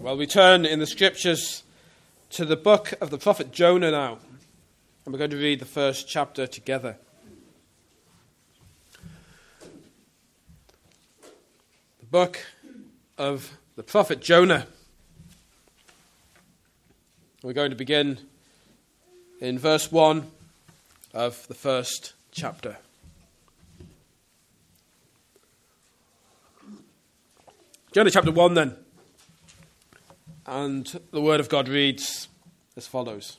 Well, we turn in the scriptures to the book of the prophet Jonah now, and we're going to read the first chapter together. The book of the prophet Jonah. We're going to begin in verse 1 of the first chapter. Jonah chapter 1 then. And the word of God reads as follows.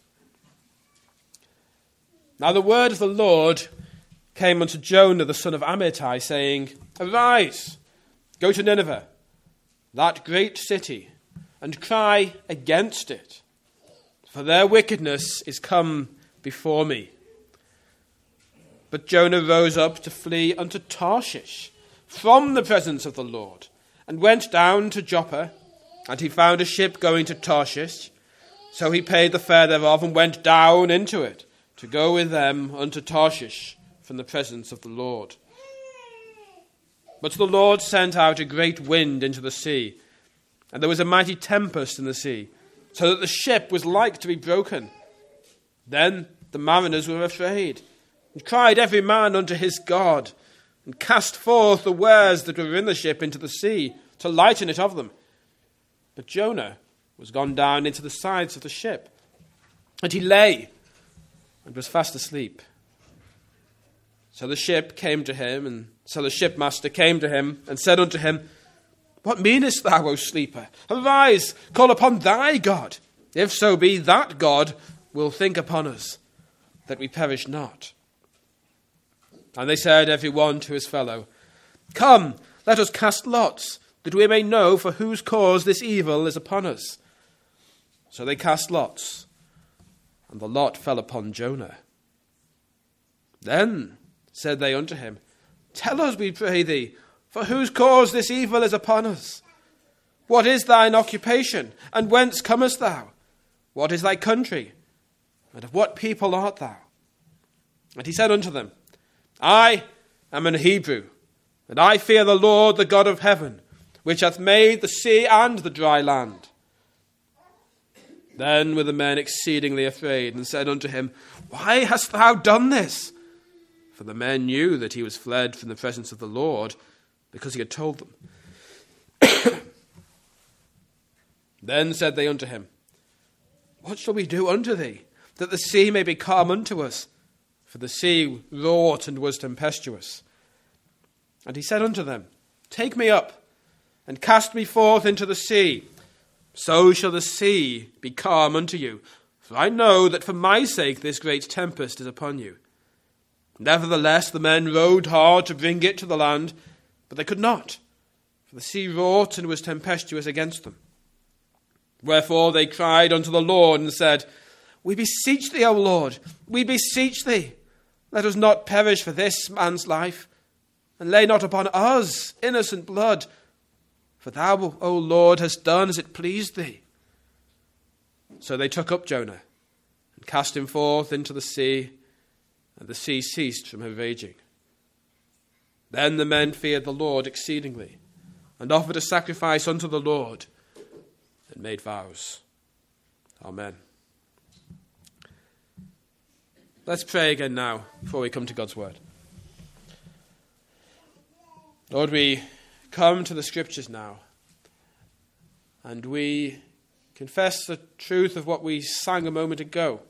Now the word of the Lord came unto Jonah the son of Amittai, saying, Arise, go to Nineveh, that great city, and cry against it, for their wickedness is come before me. But Jonah rose up to flee unto Tarshish from the presence of the Lord, and went down to Joppa, and he found a ship going to Tarshish. So he paid the fare thereof, and went down into it, to go with them unto Tarshish from the presence of the Lord. But the Lord sent out a great wind into the sea, and there was a mighty tempest in the sea, so that the ship was like to be broken. Then the mariners were afraid, and cried every man unto his God, and cast forth the wares that were in the ship into the sea, to lighten it of them. But Jonah was gone down into the sides of the ship, and he lay, and was fast asleep. So the ship came to him, and so the shipmaster came to him, and said unto him, What meanest thou, O sleeper? Arise, call upon thy God, if so be that God will think upon us, that we perish not. And they said every one to his fellow, Come, let us cast lots, that we may know for whose cause this evil is upon us. So they cast lots, and the lot fell upon Jonah. Then said they unto him, Tell us, we pray thee, for whose cause this evil is upon us. What is thine occupation, and whence comest thou? What is thy country, and of what people art thou? And he said unto them, I am an Hebrew, and I fear the Lord, the God of heaven, which hath made the sea and the dry land. Then were the men exceedingly afraid, and said unto him, Why hast thou done this? For the men knew that he was fled from the presence of the Lord, because he had told them. Then said they unto him, What shall we do unto thee, that the sea may be calm unto us? For the sea wrought and was tempestuous. And he said unto them, Take me up, and cast me forth into the sea. So shall the sea be calm unto you. For I know that for my sake this great tempest is upon you. Nevertheless the men rowed hard to bring it to the land, but they could not, for the sea wrought and was tempestuous against them. Wherefore they cried unto the Lord, and said, We beseech thee, O Lord, we beseech thee, let us not perish for this man's life, and lay not upon us innocent blood. For thou, O Lord, hast done as it pleased thee. So they took up Jonah, and cast him forth into the sea, and the sea ceased from her raging. Then the men feared the Lord exceedingly, and offered a sacrifice unto the Lord, and made vows. Amen. Let's pray again now, before we come to God's word. Lord, we come to the scriptures now, and we confess the truth of what we sang a moment ago,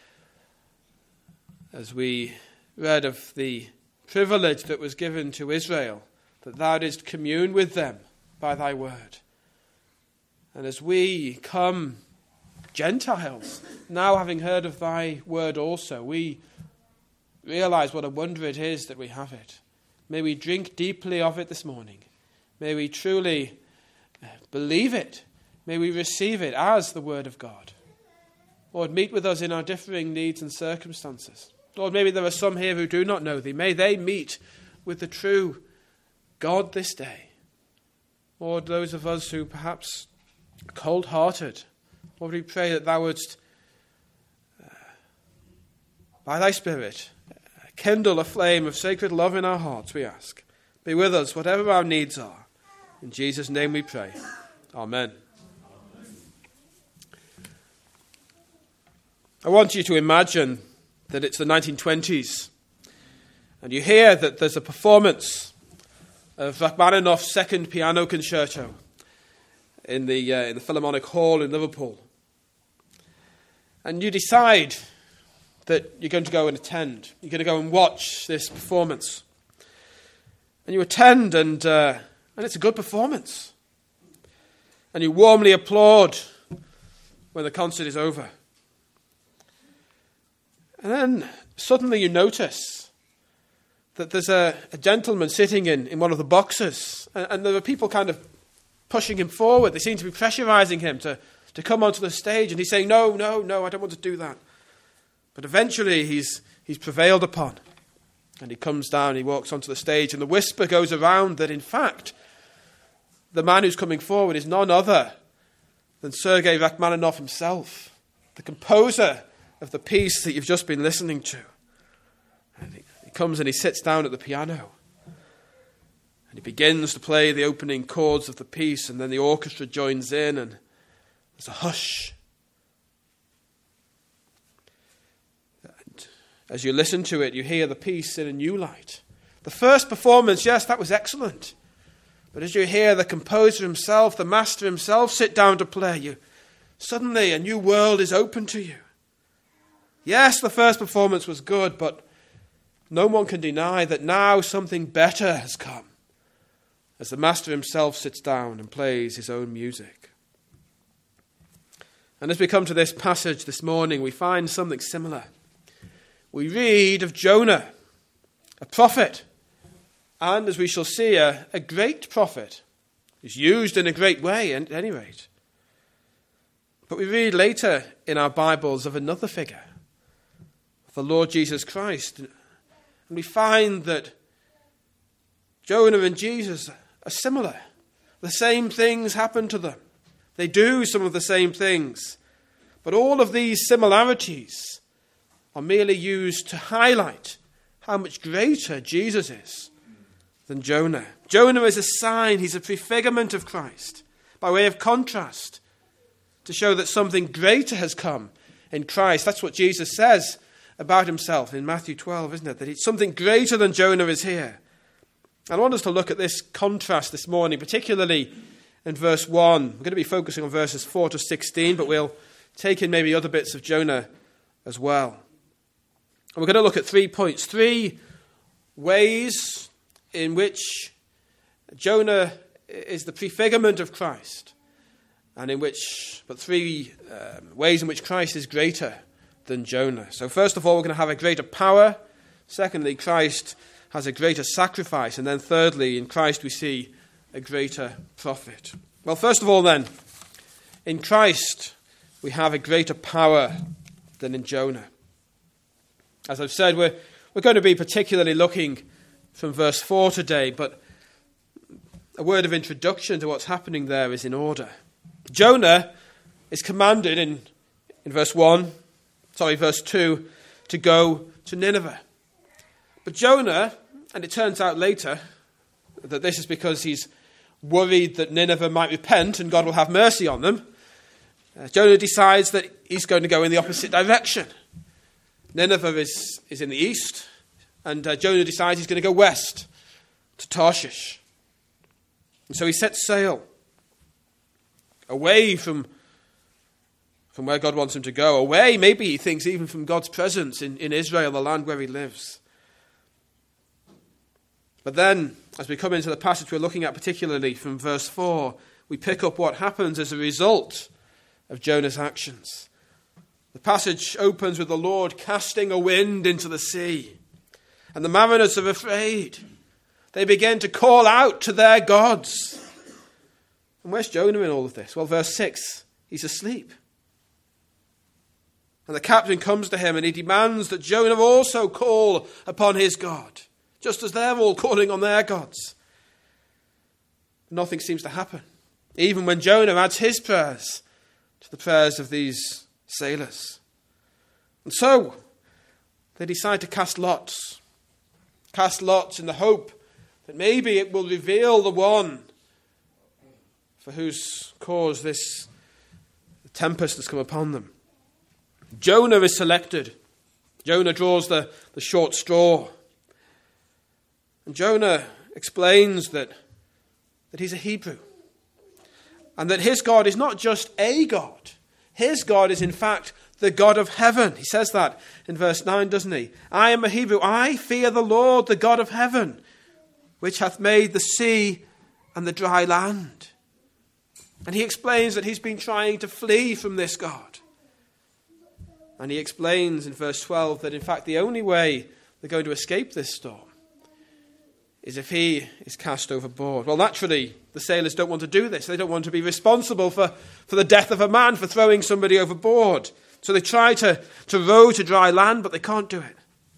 as we read of the privilege that was given to Israel, that thou didst commune with them by thy word. And as we come, Gentiles, now having heard of thy word also, we realize what a wonder it is that we have it. May we drink deeply of it this morning. May we truly believe it. May we receive it as the word of God. Lord, meet with us in our differing needs and circumstances. Lord, maybe there are some here who do not know thee. May they meet with the true God this day. Lord, those of us who perhaps are cold-hearted, Lord, we pray that thou wouldst, by thy Spirit, kindle a flame of sacred love in our hearts, we ask. Be with us, whatever our needs are. In Jesus' name we pray. Amen. I want you to imagine that it's the 1920s, and you hear that there's a performance of Rachmaninoff's second piano concerto in the Philharmonic Hall in Liverpool. And you decide that you're going to go and attend. You're going to go and watch this performance. And you attend, and it's a good performance. And you warmly applaud when the concert is over. And then suddenly you notice that there's a gentleman sitting in one of the boxes, and there are people kind of pushing him forward. They seem to be pressurizing him to come onto the stage, and he's saying, no, I don't want to do that. But eventually he's prevailed upon, and he comes down, he walks onto the stage, and the whisper goes around that in fact the man who's coming forward is none other than Sergei Rachmaninoff himself, the composer of the piece that you've just been listening to. And he comes and he sits down at the piano, and he begins to play the opening chords of the piece, and then the orchestra joins in, and there's a hush. And as you listen to it, you hear the piece in a new light. The first performance, yes, that was excellent. But as you hear the composer himself, the master himself, sit down to play, suddenly a new world is open to you. Yes, the first performance was good, but no one can deny that now something better has come, as the master himself sits down and plays his own music. And as we come to this passage this morning, we find something similar. We read of Jonah, a prophet, and as we shall see, a great prophet. He's used in a great way, at any rate. But we read later in our Bibles of another figure, the Lord Jesus Christ. And we find that Jonah and Jesus are similar. The same things happen to them. They do some of the same things. But all of these similarities are merely used to highlight how much greater Jesus is than Jonah. Jonah is a sign, he's a prefigurement of Christ, by way of contrast, to show that something greater has come in Christ. That's what Jesus says about himself in Matthew 12, isn't it? That it's something greater than Jonah is here. I want us to look at this contrast this morning, particularly in verse 1. We're going to be focusing on verses 4 to 16, but we'll take in maybe other bits of Jonah as well. And we're going to look at 3 points, 3 ways in which Jonah is the prefigurement of Christ, and but 3 ways in which Christ is greater than Jonah. So first of all, we're going to have a greater power. Secondly, Christ has a greater sacrifice. And then thirdly, in Christ we see a greater prophet. Well, first of all then, in Christ we have a greater power than in Jonah. As I've said, we're going to be particularly looking from verse 4 today, but a word of introduction to what's happening there is in order. Jonah is commanded in verse 2, to go to Nineveh. But Jonah, and it turns out later that this is because he's worried that Nineveh might repent and God will have mercy on them, Jonah decides that he's going to go in the opposite direction. Nineveh is in the east, and Jonah decides he's going to go west to Tarshish. And so he sets sail away from where God wants him to go, away, maybe he thinks, even from God's presence in Israel, the land where he lives. But then, as we come into the passage we're looking at, particularly from verse 4, we pick up what happens as a result of Jonah's actions. The passage opens with the Lord casting a wind into the sea, and the mariners are afraid. They begin to call out to their gods. And where's Jonah in all of this? Well, verse 6, he's asleep. And the captain comes to him and he demands that Jonah also call upon his God, just as they're all calling on their gods. Nothing seems to happen, even when Jonah adds his prayers to the prayers of these sailors. And so they decide to cast lots in the hope that maybe it will reveal the one for whose cause this tempest has come upon them. Jonah is selected. Jonah draws the short straw. And Jonah explains that he's a Hebrew. And that his God is not just a God. His God is in fact the God of heaven. He says that in verse 9, doesn't he? I am a Hebrew. I fear the Lord, the God of heaven, which hath made the sea and the dry land. And he explains that he's been trying to flee from this God. And he explains in verse 12 that in fact the only way they're going to escape this storm is if he is cast overboard. Well, naturally, the sailors don't want to do this. They don't want to be responsible for the death of a man, for throwing somebody overboard. So they try to row to dry land, but they can't do it.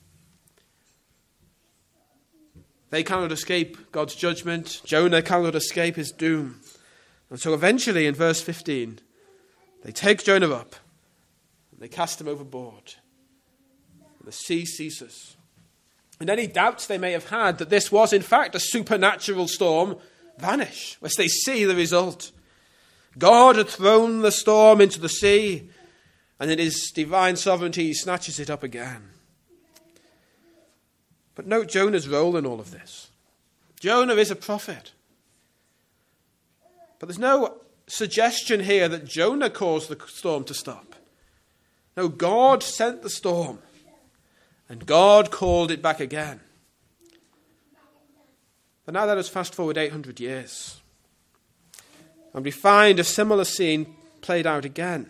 They cannot escape God's judgment. Jonah cannot escape his doom. And so eventually, in verse 15, they take Jonah up and they cast him overboard. And the sea ceases. And any doubts they may have had that this was in fact a supernatural storm vanish as they see the result. God had thrown the storm into the sea, and in his divine sovereignty he snatches it up again. But note Jonah's role in all of this. Jonah is a prophet. But there's no suggestion here that Jonah caused the storm to stop. No, God sent the storm. And God called it back again. But now let us fast forward 800 years. And we find a similar scene played out again.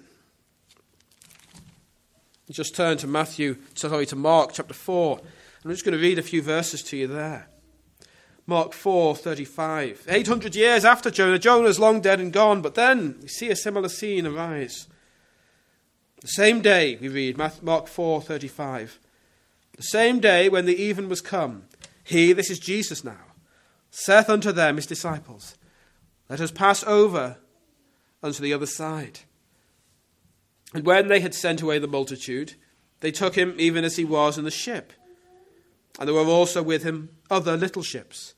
You just turn to Mark chapter 4. And I'm just going to read a few verses to you there. Mark 4:35. 800 years after Jonah's long dead and gone. But then we see a similar scene arise. The same day, we read, Mark 4:35. The same day when the even was come, he, this is Jesus now, saith unto them, his disciples, let us pass over unto the other side. And when they had sent away the multitude, they took him even as he was in the ship. And there were also with him other little ships.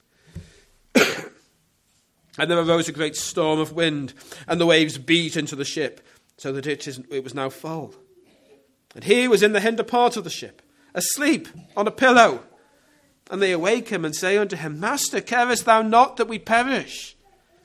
And there arose a great storm of wind, and the waves beat into the ship, so that it was now full. And he was in the hinder part of the ship, asleep on a pillow. And they awake him and say unto him, Master, carest thou not that we perish?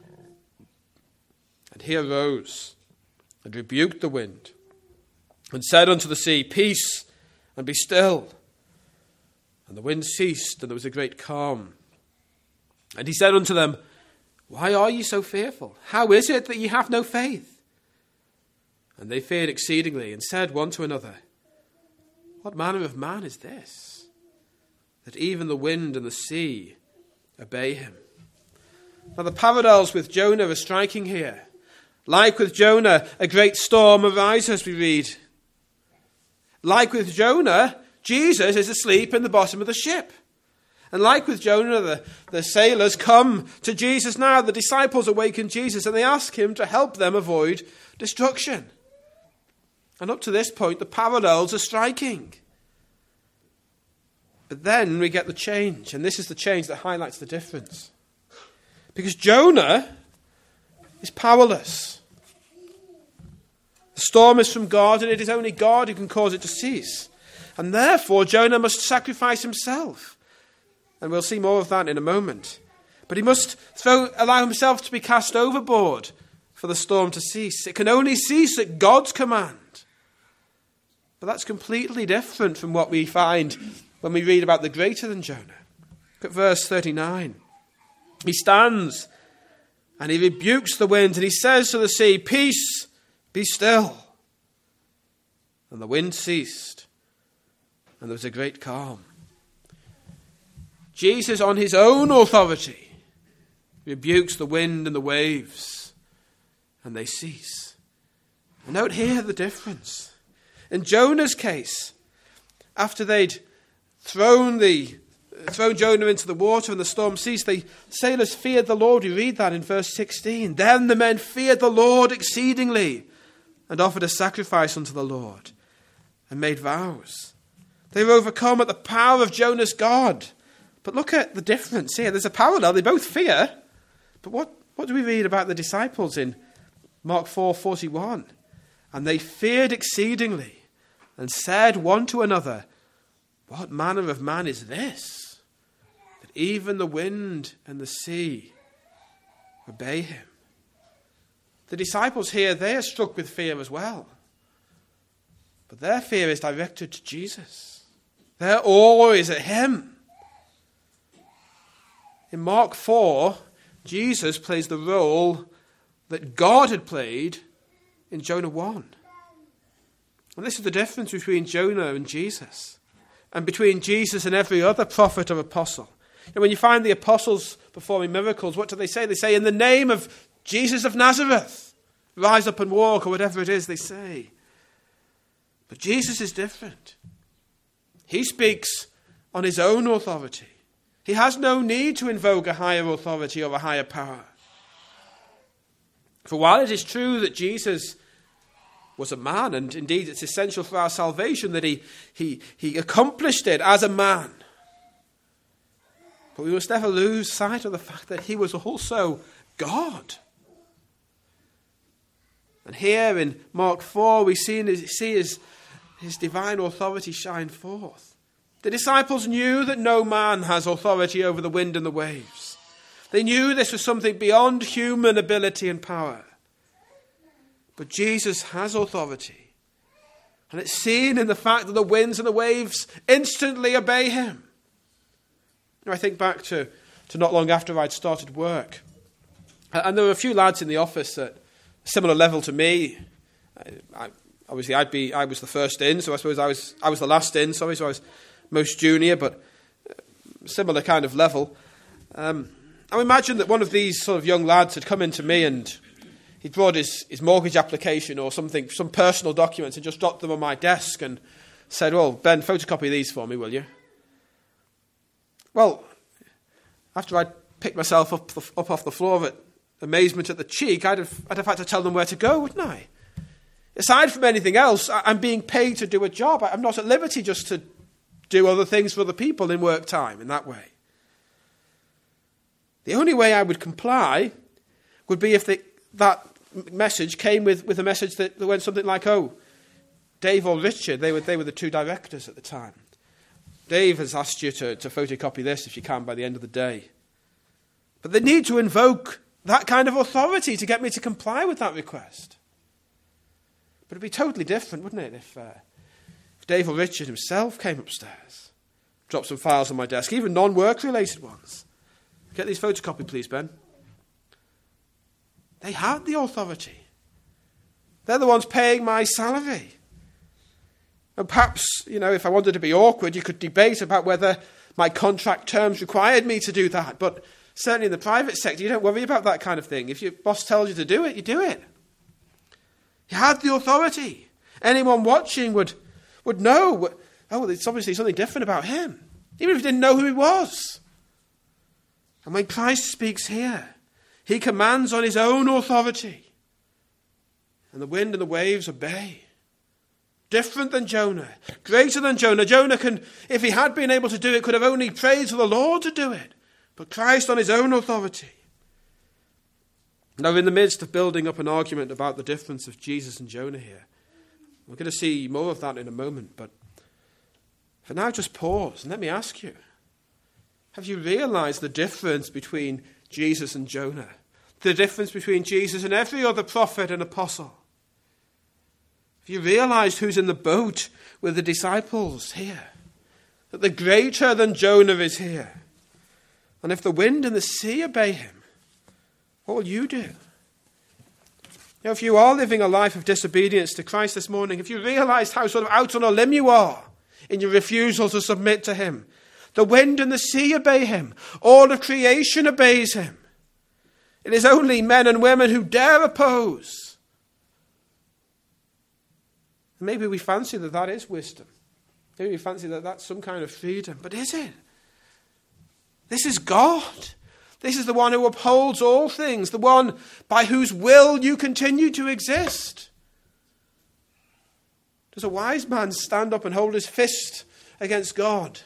And he arose and rebuked the wind and said unto the sea, Peace, and be still. And the wind ceased, and there was a great calm. And he said unto them, Why are ye so fearful? How is it that ye have no faith? And they feared exceedingly, and said one to another, What manner of man is this, that even the wind and the sea obey him? Now the parallels with Jonah are striking here. Like with Jonah, a great storm arises, we read. Like with Jonah, Jesus is asleep in the bottom of the ship. And like with Jonah, the sailors come to Jesus now. The disciples awaken Jesus and they ask him to help them avoid destruction. And up to this point, the parallels are striking. But then we get the change. And this is the change that highlights the difference. Because Jonah is powerless. The storm is from God, and it is only God who can cause it to cease. And therefore, Jonah must sacrifice himself. And we'll see more of that in a moment. But he must allow himself to be cast overboard for the storm to cease. It can only cease at God's command. But that's completely different from what we find when we read about the greater than Jonah. Look at verse 39. He stands and he rebukes the wind and he says to the sea, Peace, be still. And the wind ceased and there was a great calm. Jesus, on his own authority, rebukes the wind and the waves, and they cease. And note here the difference. In Jonah's case, after they'd thrown Jonah into the water and the storm ceased, the sailors feared the Lord. We read that in verse 16. Then the men feared the Lord exceedingly and offered a sacrifice unto the Lord and made vows. They were overcome at the power of Jonah's God. But look at the difference here. There's a parallel. They both fear. But what do we read about the disciples in Mark 4:41? And they feared exceedingly and said one to another, what manner of man is this, that even the wind and the sea obey him? The disciples here, they are struck with fear as well. But their fear is directed to Jesus. Their awe is at him. In Mark 4, Jesus plays the role that God had played in Jonah 1. And this is the difference between Jonah and Jesus, and between Jesus and every other prophet or apostle. And when you find the apostles performing miracles, what do they say? They say, in the name of Jesus of Nazareth, rise up and walk, or whatever it is they say. But Jesus is different. He speaks on his own authority. He has no need to invoke a higher authority or a higher power. For while it is true that Jesus was a man, and indeed it's essential for our salvation that he accomplished it as a man, but we must never lose sight of the fact that he was also God. And here in Mark 4 we see his divine authority shine forth. The disciples knew that no man has authority over the wind and the waves. They knew this was something beyond human ability and power. But Jesus has authority. And it's seen in the fact that the winds and the waves instantly obey him. I think back to not long after I'd started work. And there were a few lads in the office at a similar level to me. Obviously, I was the first in, so I suppose I was the last in, so I was most junior, but similar kind of level. I imagine that one of these sort of young lads had come into me and he brought his mortgage application or something, some personal documents, and just dropped them on my desk and said, well, Ben, photocopy these for me, will you? Well, after I'd picked myself up off the floor at amazement at the cheek, I'd have had to tell them where to go, wouldn't I? Aside from anything else, I'm being paid to do a job. I'm not at liberty just to do other things for other people in work time in that way. The only way I would comply would be if that message came with a message that went something like, oh, Dave or Richard, they were the two directors at the time. Dave has asked you to photocopy this if you can by the end of the day. But they need to invoke that kind of authority to get me to comply with that request. But it'd be totally different, wouldn't it, if Dave or Richard himself came upstairs, dropped some files on my desk, even non-work related ones. Get these photocopied, please, Ben. They had the authority. They're the ones paying my salary. And perhaps, if I wanted to be awkward, you could debate about whether my contract terms required me to do that. But certainly in the private sector, you don't worry about that kind of thing. If your boss tells you to do it, you do it. He had the authority. Anyone watching would know, it's obviously something different about him, even if he didn't know who he was. And when Christ speaks here, he commands on his own authority. And the wind and the waves obey. Different than Jonah, greater than Jonah. Jonah if he had been able to do it, could have only prayed to the Lord to do it. But Christ on his own authority. Now, in the midst of building up an argument about the difference of Jesus and Jonah here, we're going to see more of that in a moment. But for now, just pause and let me ask you, have you realized the difference between Jesus and Jonah? The difference between Jesus and every other prophet and apostle? Have you realized who's in the boat with the disciples here? That the greater than Jonah is here. And if the wind and the sea obey him, what will you do? If you are living a life of disobedience to Christ this morning, have you realized how sort of out on a limb you are in your refusal to submit to him? The wind and the sea obey him. All of creation obeys him. It is only men and women who dare oppose. Maybe we fancy that is wisdom. Maybe we fancy that that's some kind of freedom. But is it? This is God. This is the one who upholds all things. The one by whose will you continue to exist. Does a wise man stand up and hold his fist against God?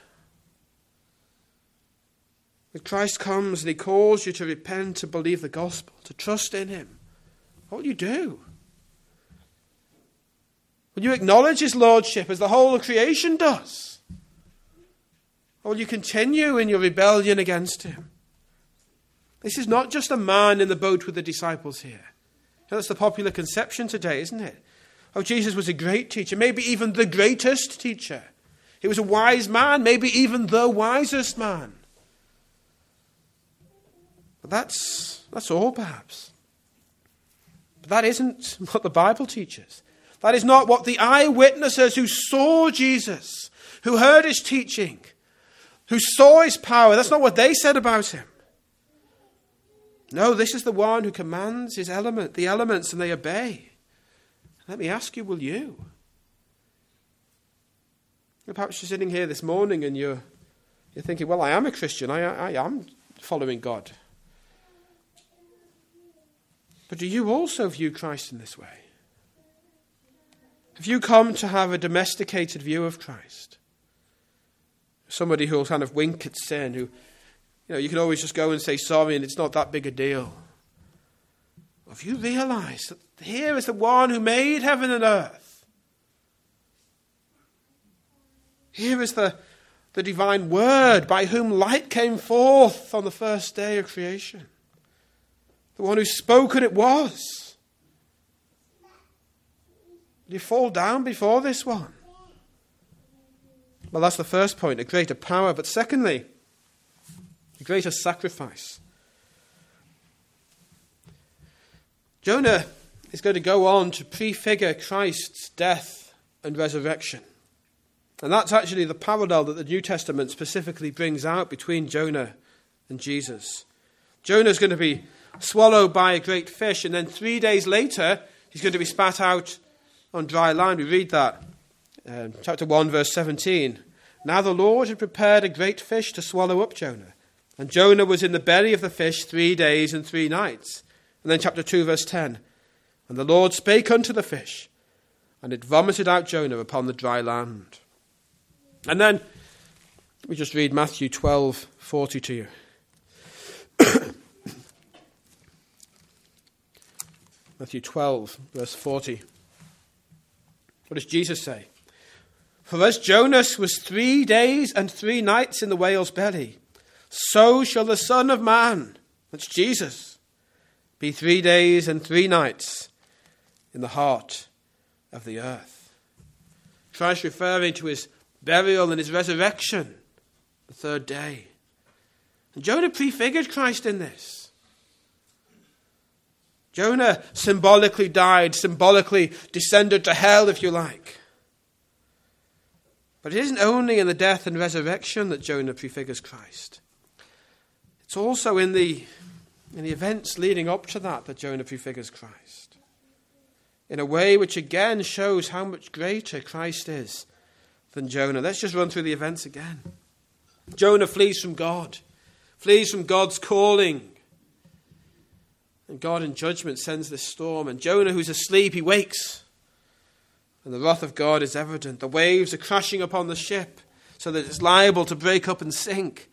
When Christ comes and he calls you to repent, to believe the gospel, to trust in him, what will you do? Will you acknowledge his lordship as the whole of creation does? Or will you continue in your rebellion against him? This is not just a man in the boat with the disciples here. That's the popular conception today, isn't it? Oh, Jesus was a great teacher, maybe even the greatest teacher. He was a wise man, maybe even the wisest man. But that's all, perhaps. But that isn't what the Bible teaches. That is not what the eyewitnesses who saw Jesus, who heard his teaching, who saw his power, that's not what they said about him. No, this is the one who commands the elements, and they obey. Let me ask you, will you? Perhaps you're sitting here this morning and you're thinking, well, I am a Christian. I am following God. But do you also view Christ in this way? Have you come to have a domesticated view of Christ? Somebody who will kind of wink at sin, who, you can always just go and say sorry and it's not that big a deal. Have you realized that here is the one who made heaven and earth? Here is the divine word by whom light came forth on the first day of creation. The one who spoke and it was. You fall down before this one. Well, that's the first point, a greater power. But secondly, a greater sacrifice. Jonah is going to go on to prefigure Christ's death and resurrection. And that's actually the parallel that the New Testament specifically brings out between Jonah and Jesus. Jonah is going to be swallowed by a great fish, and then 3 days later, he's going to be spat out on dry land. We read that, chapter 1, verse 17. Now the Lord had prepared a great fish to swallow up Jonah. And Jonah was in the belly of the fish 3 days and 3 nights. And then chapter 2, verse 10. And the Lord spake unto the fish, and it vomited out Jonah upon the dry land. And then, let me just read Matthew 12:40 to you. Matthew 12, verse 40. What does Jesus say? For as Jonas was 3 days and 3 nights in the whale's belly, so shall the Son of Man, that's Jesus, be 3 days and 3 nights in the heart of the earth. Christ referring to his burial and his resurrection, the 3rd day. And Jonah prefigured Christ in this. Jonah symbolically died, symbolically descended to hell, if you like. But it isn't only in the death and resurrection that Jonah prefigures Christ. It's also in the events leading up to that Jonah prefigures Christ. In a way which again shows how much greater Christ is than Jonah. Let's just run through the events again. Jonah flees from God, flees from God's calling. And God in judgment sends this storm. And Jonah, who's asleep, he wakes. And the wrath of God is evident. The waves are crashing upon the ship so that it's liable to break up and sink.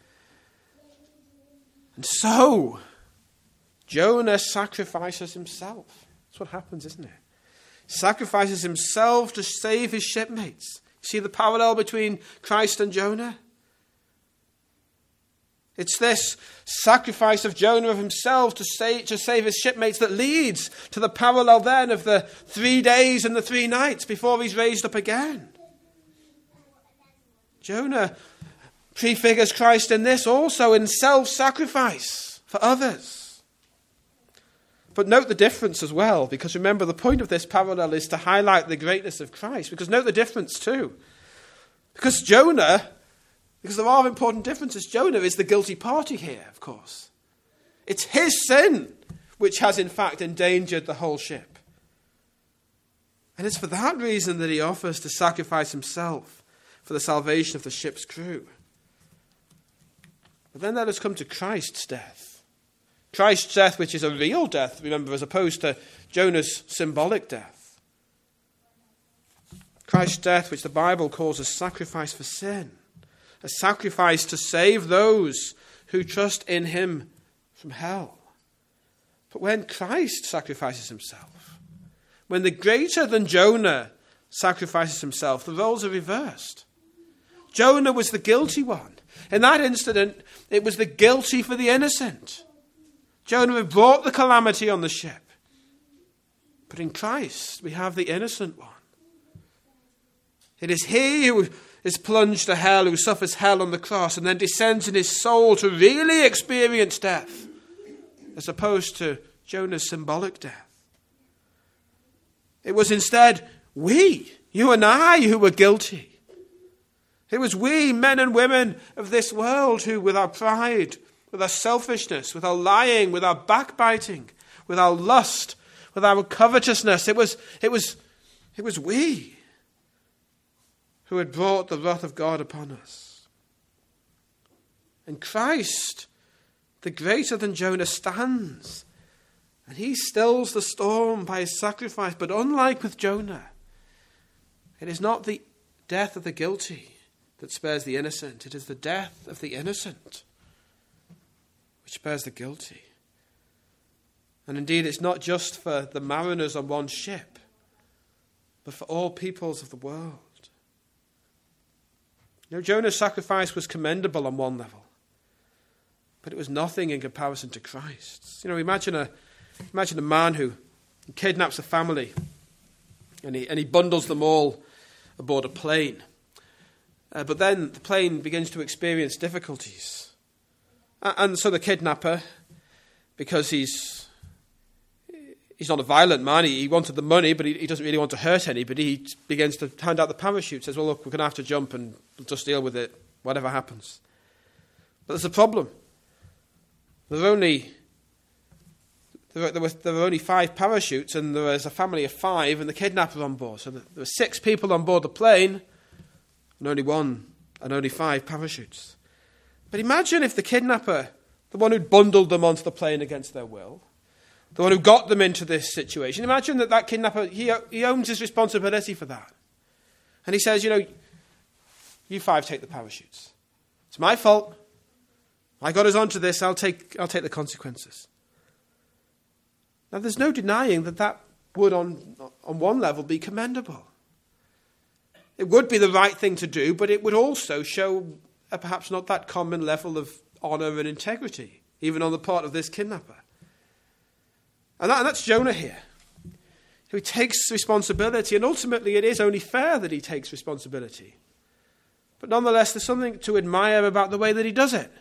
And so, Jonah sacrifices himself. That's what happens, isn't it? He sacrifices himself to save his shipmates. See the parallel between Christ and Jonah? It's this sacrifice of Jonah of himself to save his shipmates that leads to the parallel then of the 3 days and the 3 nights before he's raised up again. Jonah prefigures Christ in this also, in self-sacrifice for others. But note the difference as well, because remember the point of this parallel is to highlight the greatness of Christ. Because note the difference too. Because there are important differences. Jonah is the guilty party here, of course. It's his sin which has in fact endangered the whole ship. And it's for that reason that he offers to sacrifice himself for the salvation of the ship's crew. But then let us come to Christ's death. Christ's death, which is a real death, remember, as opposed to Jonah's symbolic death. Christ's death, which the Bible calls a sacrifice for sin. A sacrifice to save those who trust in him from hell. But when Christ sacrifices himself, when the greater than Jonah sacrifices himself, the roles are reversed. Jonah was the guilty one. In that incident, it was the guilty for the innocent. Jonah had brought the calamity on the ship. But in Christ, we have the innocent one. It is he who is plunged to hell, who suffers hell on the cross, and then descends in his soul to really experience death, as opposed to Jonah's symbolic death. It was instead we, you and I, who were guilty. It was we, men and women of this world, who with our pride, with our selfishness, with our lying, with our backbiting, with our lust, with our covetousness, it was we who had brought the wrath of God upon us. And Christ, the greater than Jonah, stands, and he stills the storm by his sacrifice. But unlike with Jonah, it is not the death of the guilty that spares the innocent. It is the death of the innocent which spares the guilty. And indeed, it's not just for the mariners on one ship, but for all peoples of the world. You know, Jonah's sacrifice was commendable on one level, but it was nothing in comparison to Christ's. You know, imagine a man who kidnaps a family and he bundles them all aboard a plane. But then the plane begins to experience difficulties. And so the kidnapper, because he's not a violent man, he wanted the money, but he doesn't really want to hurt anybody. He begins to hand out the parachute, says, well, look, we're going to have to jump and just deal with it, whatever happens. But there's a problem. There were only 5 parachutes, and there was a family of 5 and the kidnapper on board. So there were 6 people on board the plane, and only 5 parachutes. But imagine if the kidnapper, the one who'd bundled them onto the plane against their will, the one who got them into this situation, imagine that kidnapper, he owns his responsibility for that. And he says, you 5 take the parachutes. It's my fault. I got us onto this. I'll take the consequences. Now, there's no denying that would, on one level, be commendable. It would be the right thing to do, but it would also show a perhaps not that common level of honour and integrity, even on the part of this kidnapper. And that's Jonah here, who takes responsibility, and ultimately it is only fair that he takes responsibility. But nonetheless, there's something to admire about the way that he does it.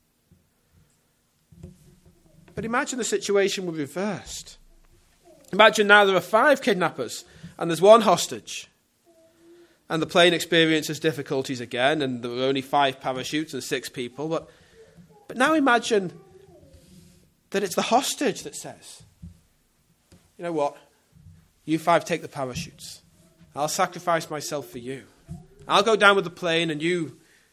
But imagine the situation were reversed. Imagine now there are 5 kidnappers and there's 1 hostage. And the plane experiences difficulties again, and there were only 5 parachutes and 6 people. But now imagine that it's the hostage that says, you know what? You 5 take the parachutes. I'll sacrifice myself for you. I'll go down with the plane and you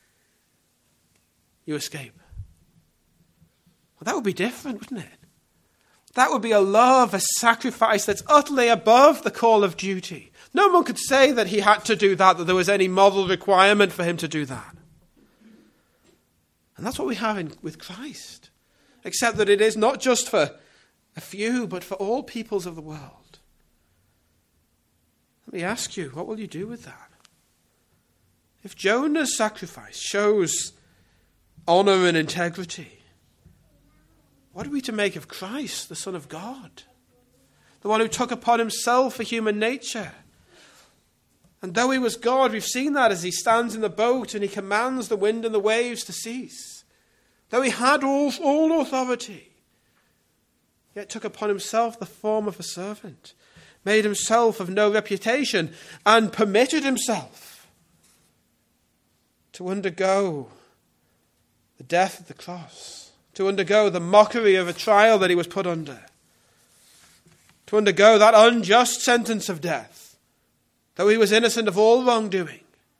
escape. Well, that would be different, wouldn't it? That would be a love, a sacrifice that's utterly above the call of duty. No one could say that he had to do that there was any moral requirement for him to do that. And that's what we have with Christ. Except that it is not just for a few, but for all peoples of the world. Let me ask you, what will you do with that? If Jonah's sacrifice shows honour and integrity, what are we to make of Christ, the Son of God? The one who took upon himself a human nature. And though he was God, we've seen that as he stands in the boat and he commands the wind and the waves to cease. Though he had all authority, yet took upon himself the form of a servant, made himself of no reputation, and permitted himself to undergo the death of the cross, to undergo the mockery of a trial that he was put under, to undergo that unjust sentence of death, though he was innocent of all wrongdoing.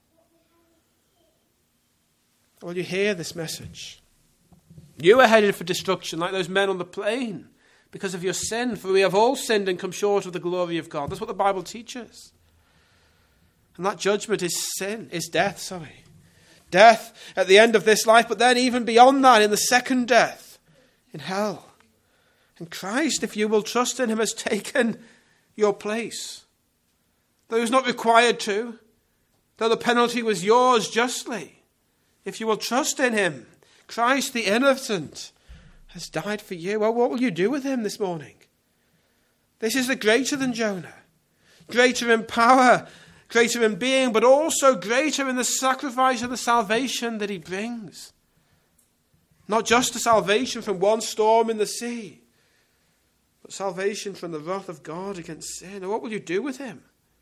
Will you hear this message? You are headed for destruction like those men on the plane because of your sin, for we have all sinned and come short of the glory of God. That's what the Bible teaches. And that judgment is sin, is death, Death at the end of this life, but then even beyond that, in the second death, in hell. And Christ, if you will trust in him, has taken your place. though he was not required to, though the penalty was yours justly. If you will trust in him, Christ the innocent has died for you. Well, what will you do with him this morning? This is the greater than Jonah. Greater in power, greater in being, but also greater in the sacrifice of the salvation that he brings. Not just a salvation from one storm in the sea, but salvation from the wrath of God against sin. And what will you do with him?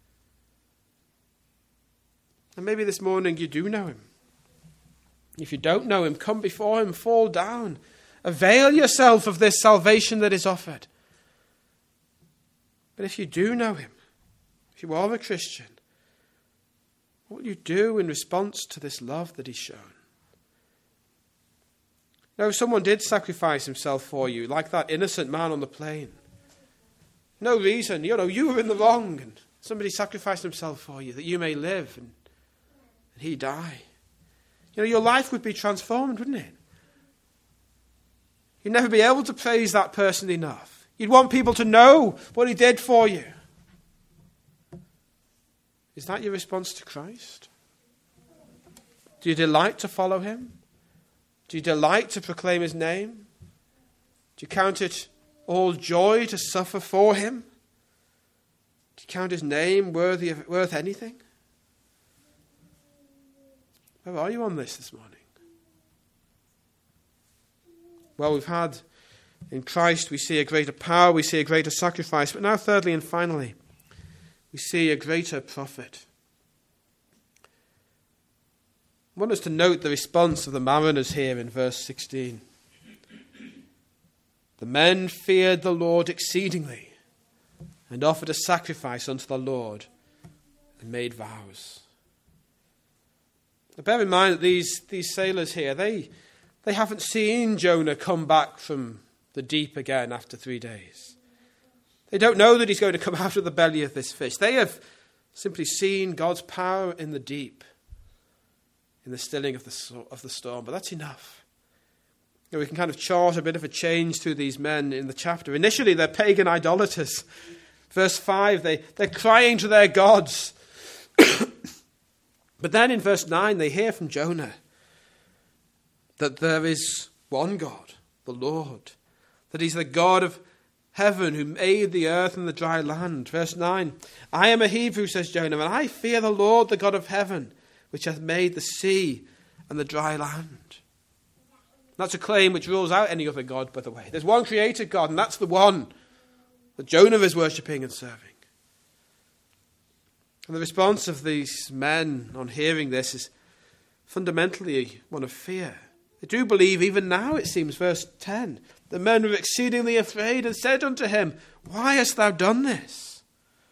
And maybe this morning you do know him. If you don't know him, come before him, fall down. Avail yourself of this salvation that is offered. But if you do know him, if you are a Christian, what will you do in response to this love that he's shown? Now, if someone did sacrifice himself for you, like that innocent man on the plain, no reason, you were in the wrong, and somebody sacrificed himself for you that you may live and he die. Your life would be transformed, wouldn't it? You'd never be able to praise that person enough. You'd want people to know what he did for you. Is that your response to Christ? Do you delight to follow him? Do you delight to proclaim his name? Do you count it all joy to suffer for him? Do you count his name worth anything? Where are you on this morning? Well, we've had in Christ, we see a greater power, we see a greater sacrifice, but now thirdly and finally, we see a greater prophet. I want us to note the response of the mariners here in verse 16. The men feared the Lord exceedingly and offered a sacrifice unto the Lord and made vows. Now bear in mind that these sailors here, they haven't seen Jonah come back from the deep again after 3 days. They don't know that he's going to come out of the belly of this fish. They have simply seen God's power in the deep, in the stilling of the storm. But that's enough. We can kind of chart a bit of a change through these men in the chapter. Initially, they're pagan idolaters. Verse 5, they're crying to their gods. But then in verse 9, they hear from Jonah that there is one God, the Lord, that he's the God of heaven who made the earth and the dry land. Verse 9, I am a Hebrew, says Jonah, and I fear the Lord, the God of heaven, which hath made the sea and the dry land. That's a claim which rules out any other God, by the way. There's one created God, and that's the one that Jonah is worshipping and serving. And the response of these men on hearing this is fundamentally one of fear. They do believe, even now it seems, verse 10, the men were exceedingly afraid and said unto him, why hast thou done this?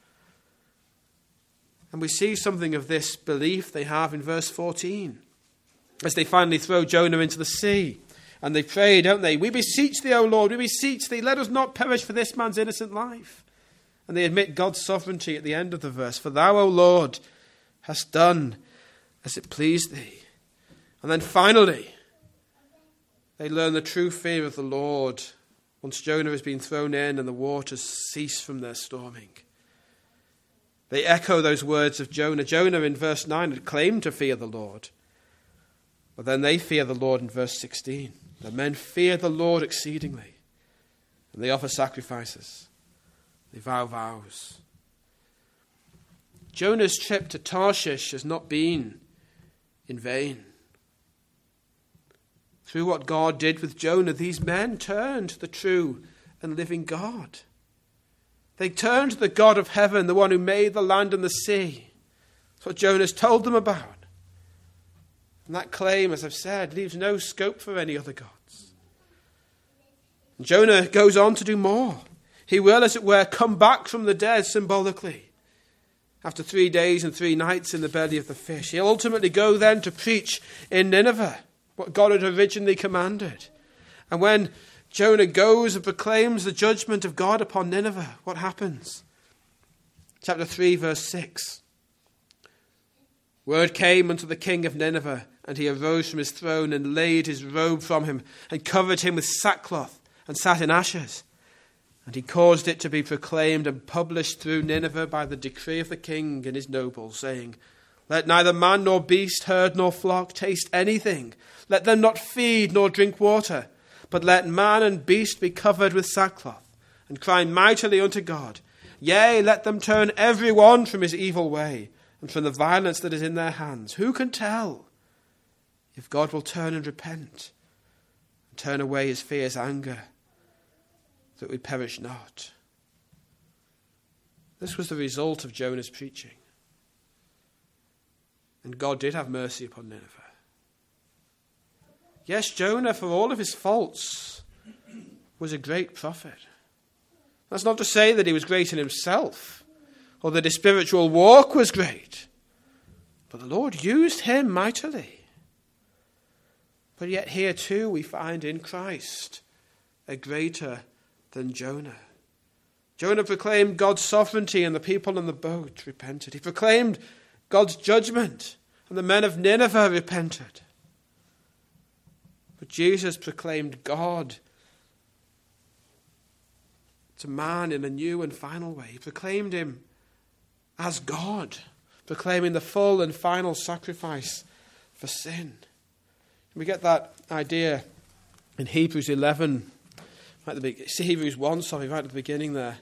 And we see something of this belief they have in verse 14, as they finally throw Jonah into the sea. And they pray, don't they? We beseech thee, O Lord, we beseech thee, let us not perish for this man's innocent life. And they admit God's sovereignty at the end of the verse. For thou, O Lord, hast done as it pleased thee. And then finally, they learn the true fear of the Lord once Jonah has been thrown in and the waters cease from their storming. They echo those words of Jonah. Jonah in verse 9 had claimed to fear the Lord. But then they fear the Lord in verse 16. The men fear the Lord exceedingly. And they offer sacrifices. They vow vows. Jonah's trip to Tarshish has not been in vain. Through what God did with Jonah, these men turned to the true and living God. They turned to the God of heaven, the one who made the land and the sea. That's what Jonah's told them about. And that claim, as I've said, leaves no scope for any other gods. And Jonah goes on to do more. He will, as it were, come back from the dead symbolically. After 3 days and 3 nights in the belly of the fish. He'll ultimately go then to preach in Nineveh, what God had originally commanded. And when Jonah goes and proclaims the judgment of God upon Nineveh, what happens? Chapter 3, verse 6. Word came unto the king of Nineveh, and he arose from his throne and laid his robe from him and covered him with sackcloth and sat in ashes. And he caused it to be proclaimed and published through Nineveh by the decree of the king and his nobles, saying, Let neither man nor beast, herd nor flock taste anything. Let them not feed nor drink water, but let man and beast be covered with sackcloth, and cry mightily unto God. Yea, let them turn every one from his evil way, and from the violence that is in their hands. Who can tell if God will turn and repent, and turn away his fierce anger, that we perish not? This was the result of Jonah's preaching. And God did have mercy upon Nineveh. Yes, Jonah, for all of his faults, was a great prophet. That's not to say that he was great in himself, or that his spiritual walk was great. But the Lord used him mightily. But yet here too we find in Christ a greater than Jonah. Jonah proclaimed God's sovereignty, and the people in the boat repented. He proclaimed God's judgment, and the men of Nineveh repented. But Jesus proclaimed God to man in a new and final way. He proclaimed him as God, proclaiming the full and final sacrifice for sin. We get that idea in Hebrews 11, right at the Hebrews 1, right at the beginning there.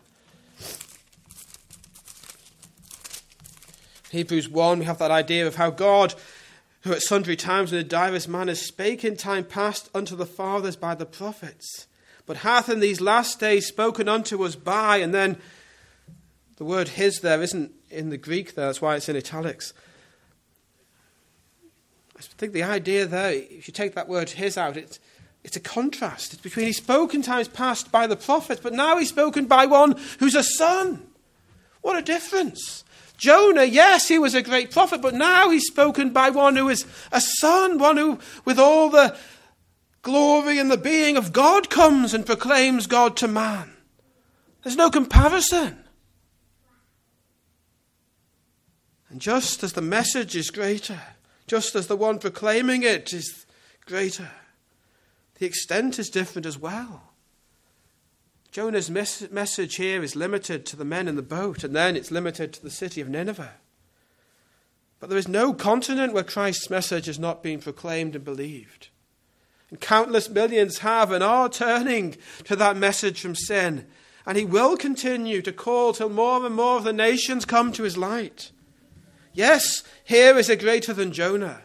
Hebrews 1, we have that idea of how God, who at sundry times and in divers manners spake in time past unto the fathers by the prophets, but hath in these last days spoken unto us by, and then the word his there isn't in the Greek there, that's why it's in italics. I think the idea there, if you take that word his out, it's a contrast. It's between he's spoken times past by the prophets, but now he's spoken by one who's a son. What a difference. Jonah, yes, he was a great prophet, but now he's spoken by one who is a son, one who, with all the glory and the being of God, comes and proclaims God to man. There's no comparison. And just as the message is greater, just as the one proclaiming it is greater, the extent is different as well. Jonah's message here is limited to the men in the boat, and then it's limited to the city of Nineveh. But there is no continent where Christ's message has not been proclaimed and believed. And countless millions have and are turning to that message from sin. And he will continue to call till more and more of the nations come to his light. Yes, here is a greater than Jonah.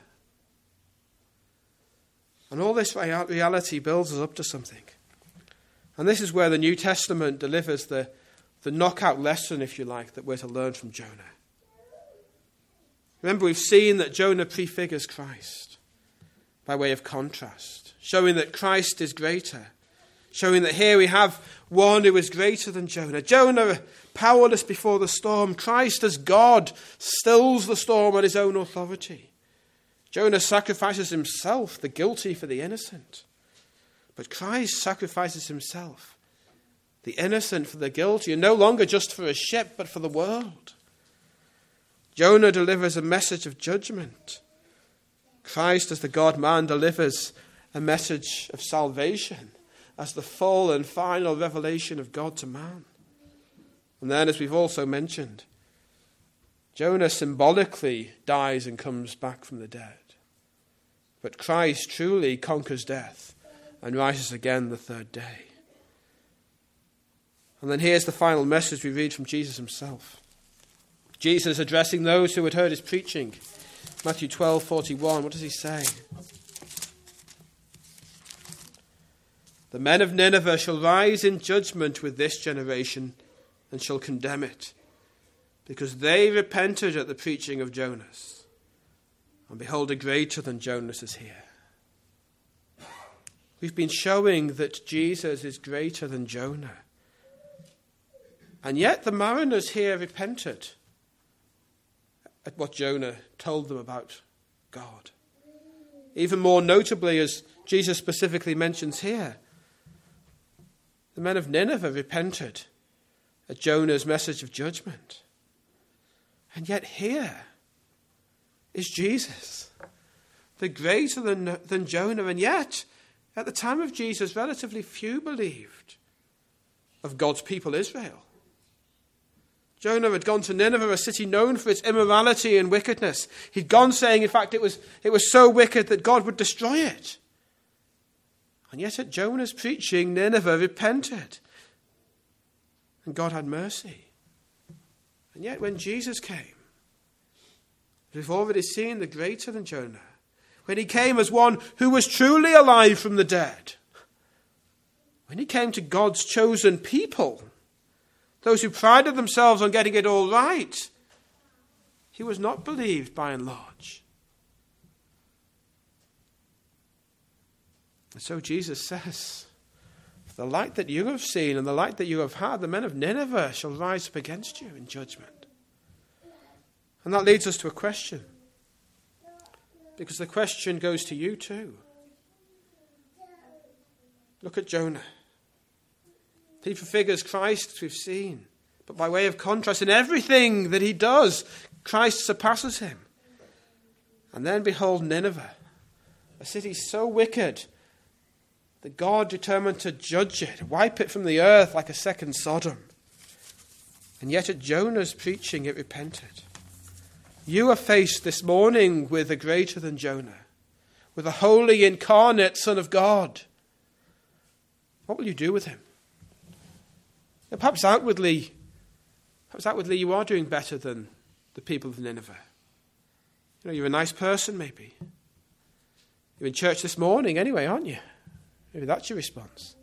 And all this reality builds us up to something. And this is where the New Testament delivers the knockout lesson, if you like, that we're to learn from Jonah. Remember, we've seen that Jonah prefigures Christ by way of contrast, showing that Christ is greater, showing that here we have one who is greater than Jonah. Jonah, powerless before the storm. Christ as God stills the storm on his own authority. Jonah sacrifices himself, the guilty for the innocent. But Christ sacrifices himself, the innocent for the guilty, and no longer just for a ship, but for the world. Jonah delivers a message of judgment. Christ, as the God-man, delivers a message of salvation as the full and final revelation of God to man. And then, as we've also mentioned, Jonah symbolically dies and comes back from the dead. But Christ truly conquers death and rises again the third day. And then here's the final message we read from Jesus himself. Jesus addressing those who had heard his preaching. Matthew 12:41, what does he say? The men of Nineveh shall rise in judgment with this generation and shall condemn it, because they repented at the preaching of Jonas. And behold, a greater than Jonas is here. We've been showing that Jesus is greater than Jonah. And yet the mariners here repented at what Jonah told them about God. Even more notably, as Jesus specifically mentions here, the men of Nineveh repented at Jonah's message of judgment. And yet here is Jesus, the greater than Jonah, and yet at the time of Jesus, relatively few believed. of God's people Israel. Jonah had gone to Nineveh, a city known for its immorality and wickedness. He'd gone saying, in fact, it was so wicked that God would destroy it. And yet at Jonah's preaching, Nineveh repented. And God had mercy. And yet when Jesus came, we've already seen the greater than Jonah. When he came as one who was truly alive from the dead. When he came to God's chosen people, those who prided themselves on getting it all right, he was not believed by and large. And so Jesus says, the light that you have seen and the light that you have had, the men of Nineveh shall rise up against you in judgment. And that leads us to a question. Because the question goes to you too. Look at Jonah. He prefigures Christ, as we've seen. But by way of contrast, in everything that he does, Christ surpasses him. And then behold Nineveh, a city so wicked that God determined to judge it, wipe it from the earth like a second Sodom. And yet at Jonah's preaching it repented. You are faced this morning with a greater than Jonah, with a holy incarnate Son of God. What will you do with him? Now, perhaps outwardly you are doing better than the people of Nineveh. You know, you're a nice person maybe. You're in church this morning anyway, aren't you? Maybe that's your response.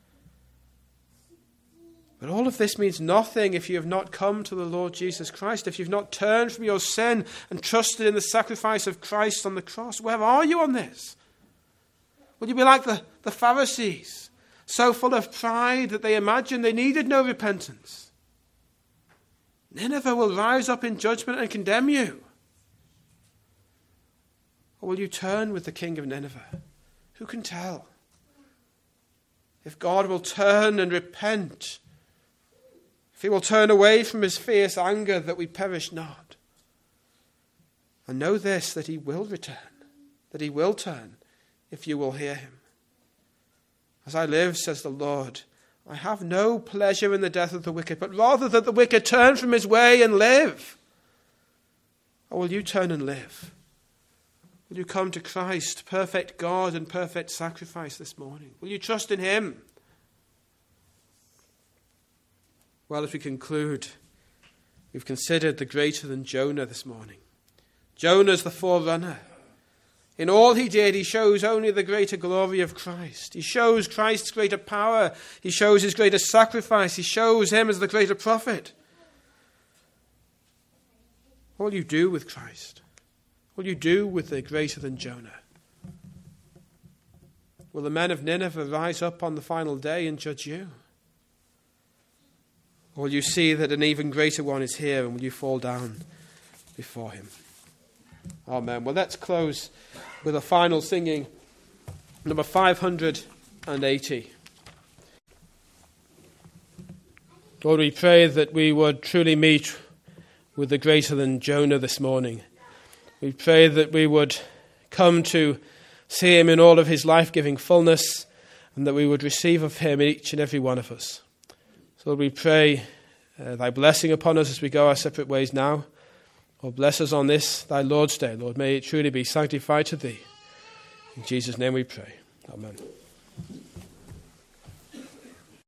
But all of this means nothing if you have not come to the Lord Jesus Christ, if you've not turned from your sin and trusted in the sacrifice of Christ on the cross. Where are you on this? Will you be like the Pharisees, so full of pride that they imagined they needed no repentance? Nineveh will rise up in judgment and condemn you. Or will you turn with the king of Nineveh? Who can tell? If God will turn and repent, if he will turn away from his fierce anger, that we perish not. And know this, that he will return, that he will turn, if you will hear him. As I live, says the Lord, I have no pleasure in the death of the wicked, but rather that the wicked turn from his way and live. Or will you turn and live? Will you come to Christ, perfect God and perfect sacrifice this morning? Will you trust in him? Well, as we conclude, we've considered the greater than Jonah this morning. Jonah's the forerunner. In all he did, he shows only the greater glory of Christ. He shows Christ's greater power. He shows his greater sacrifice. He shows him as the greater prophet. What will you do with Christ? What will you do with the greater than Jonah? Will the men of Nineveh rise up on the final day and judge you? Or will you see that an even greater one is here, and will you fall down before him? Amen. Well, let's close with a final singing, number 580. Lord, we pray that we would truly meet with the greater than Jonah this morning. We pray that we would come to see him in all of his life-giving fullness, and that we would receive of him, each and every one of us. So Lord, we pray thy blessing upon us as we go our separate ways now. Lord, bless us on this, thy Lord's day. Lord, may it truly be sanctified to thee. In Jesus' name we pray. Amen.